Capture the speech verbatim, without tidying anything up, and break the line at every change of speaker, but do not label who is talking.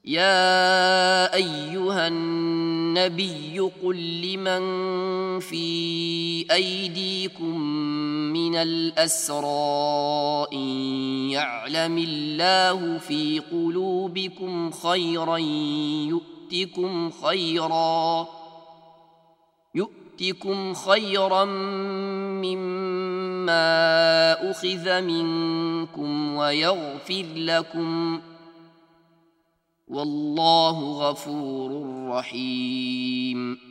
يا أيها النبي قل لمن في أيديكم من الأسرى إن يعلم الله في قلوبكم خيرا يؤتكم خيرا يؤتكم خيرا مما أخذ منكم ويغفر لكم والله غفور رحيم.